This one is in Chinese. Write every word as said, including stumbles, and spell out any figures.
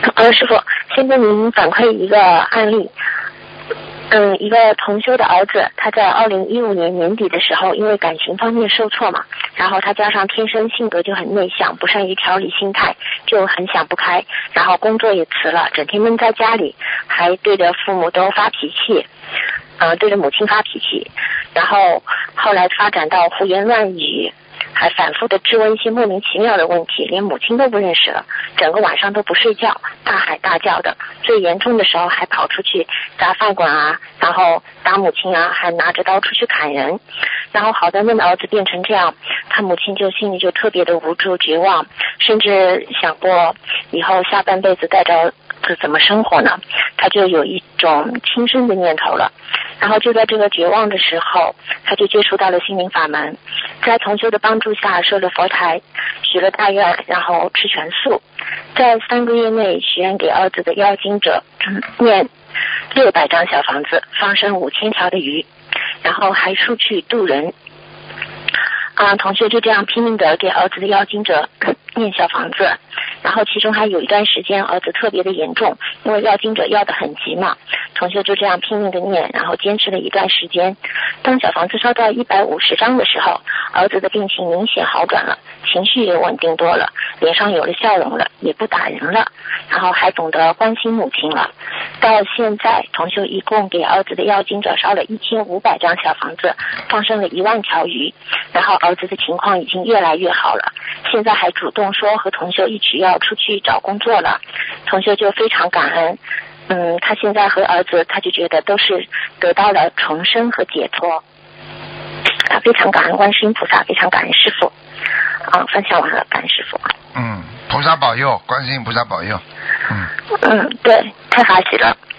呃，师傅，现在您反馈一个案例。嗯，一个同修的儿子，他在二零一五年年底的时候，因为感情方面受挫嘛，然后他加上天生性格就很内向，不善于调理心态，就很想不开，然后工作也辞了，整天闷在家里，还对着父母都发脾气，呃，对着母亲发脾气，然后后来发展到胡言乱语，还反复的质问一些莫名其妙的问题，连母亲都不认识了，整个晚上都不睡觉，大喊大叫的，最严重的时候还跑出去砸饭馆啊，然后打母亲啊，还拿着刀出去砍人。然后好端端的儿子变成这样，他母亲就心里就特别的无助绝望，甚至想过以后下半辈子带着儿子怎么生活呢，他就有一种轻生的念头了。然后就在这个绝望的时候，他就接触到了心灵法门，在同修的帮助下设了佛台，许了大愿，然后吃全素，在三个月内许愿给儿子的要经者、嗯、念六百张小房子，放生五千条的鱼，然后还出去渡人。啊，同学就这样拼命的给儿子的要经者念小房子，然后其中还有一段时间儿子特别的严重，因为要经者要的很急嘛，同学就这样拼命的念，然后坚持了一段时间。当小房子烧到一百五十张的时候，儿子的病情明显好转了，情绪也稳定多了，脸上有了笑容了，也不打人了，然后还懂得关心母亲了。到现在同修一共给儿子的要经者烧了一千五百张小房子，放生了一万条鱼，然后儿子的情况已经越来越好了，现在还主动说和同修一起要出去找工作了。同修就非常感恩，嗯，他现在和儿子他就觉得都是得到了重生和解脱，他非常感恩观世音菩萨，非常感恩师父。啊，分享完了，感恩师父。 嗯，菩萨保佑，观世音菩萨保佑。嗯嗯，对，太法喜了。